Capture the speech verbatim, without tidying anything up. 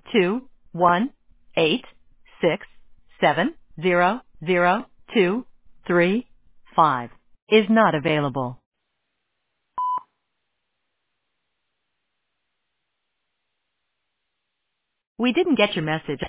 two one eight six seven zero zero two three five is not available. We didn't get your message.